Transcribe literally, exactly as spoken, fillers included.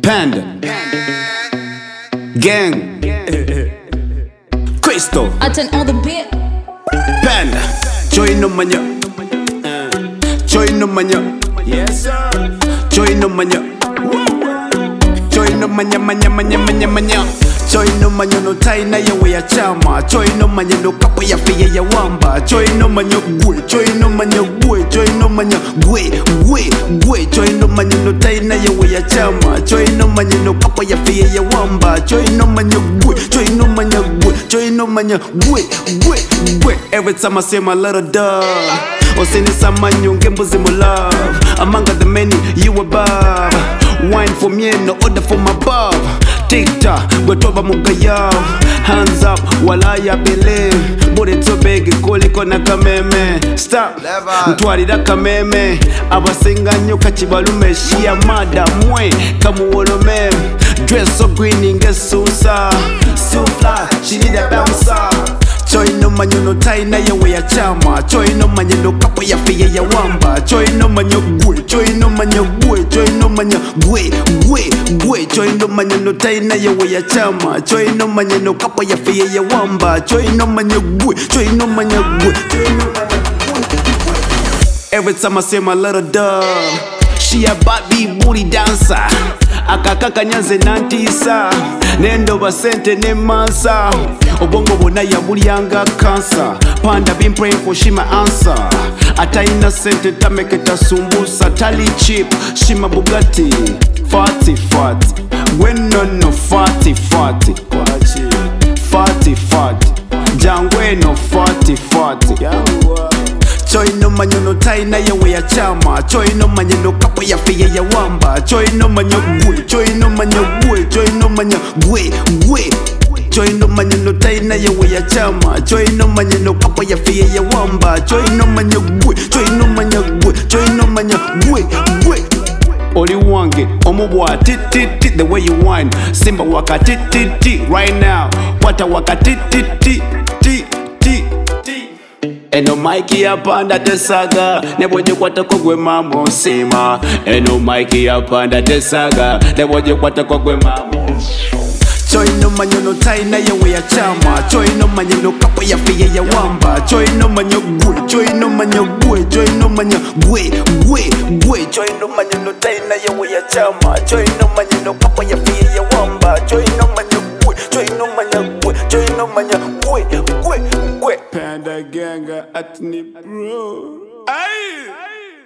Panda Gang Crystal I turn on the beat. Panda Joy no manya Joy no manya Yes sir Joy no manya Joy no manya manya manya manya manya Joy no manya no taina ya we ya chama Joy no manya no kapo ya fiye ya wamba Joy no manya gwe Joy no manya gwe Joy no manya gwe gwe gwe Joy no manya no taina ya we ya chama Joy no manya no kapo ya fiye ya wamba Joy no manya gwe Joy no manya gwe Joy no manya gwe gwe gwe Every time I say my little dog Osini samanyo ngembuzi mo love Among the many you above Wine for me no order for my above Tikta, gwetoba mugaya Hands up, walaya believe Buri to big, kuliko na kameme Stop, ntwarira kameme Abasinga nyoka chibalume Shia mada mwe, kamuolome Dress so green ingesusa So fly, she need a bouncer Joy no manyo no taina ya we ya chama Joy no manyo no kapo ya fiye ya wamba Joy no manyo gwe Joy no manyo gwe Joy no manyo gwe gwe gwe Joy no manyo no taina ya we ya chama Joy no manyo no kapo ya fiye ya wamba Joy no manyo gwe Joy no manyo gwe Joy no manyo gwe. Every time I say my little dog She a Barbie booty dancer Akakaka nyanze nantisa Nendo basente ne mansa Obongo bona ya bulianga cancer Panda been praying for she my answer Ata innocent tameketa sumbusa Tali cheap, she my Bugatti Fatty fatty When no no fatty fatty Fatty fatty Jangwe no fatty fatty Joy no manyo no taina ya we ya chama Joy no manyo no kapo ya fiye ya wamba Joy no manyo gwe Joy no manyo gwe Joy no manyo gwe gwe Joy no manyo no taina ya we ya chama Joy no manyo no kapo ya fiye ya wamba Joy no manyo gwe Joy no manyo gwe Joy no manyo gwe gwe Oli wange omubwa tit tit tit the way you whine Simba waka tit tit tit right now Wata waka tit tit tit tit tit Eno Mikey apanda tesaga Neboje kwata kogwe mamo sima Eno Mikey apanda tesaga Neboje kwata kogwe mamo Joy no manyo no taina ya we ya chama Joy no manyo no kapo ya fiye ya wamba Joy no manyo gwe Joy no manyo gwe Joy no manyo gwe gwe gwe Joy no manyo no taina ya we ya chama Joy no manyo no kapo ya fiye ya wamba Joy no manyo gwe Joy no manyo gwe Joy no manyo gwe gwe gwe Panda ganga at ni bro Aye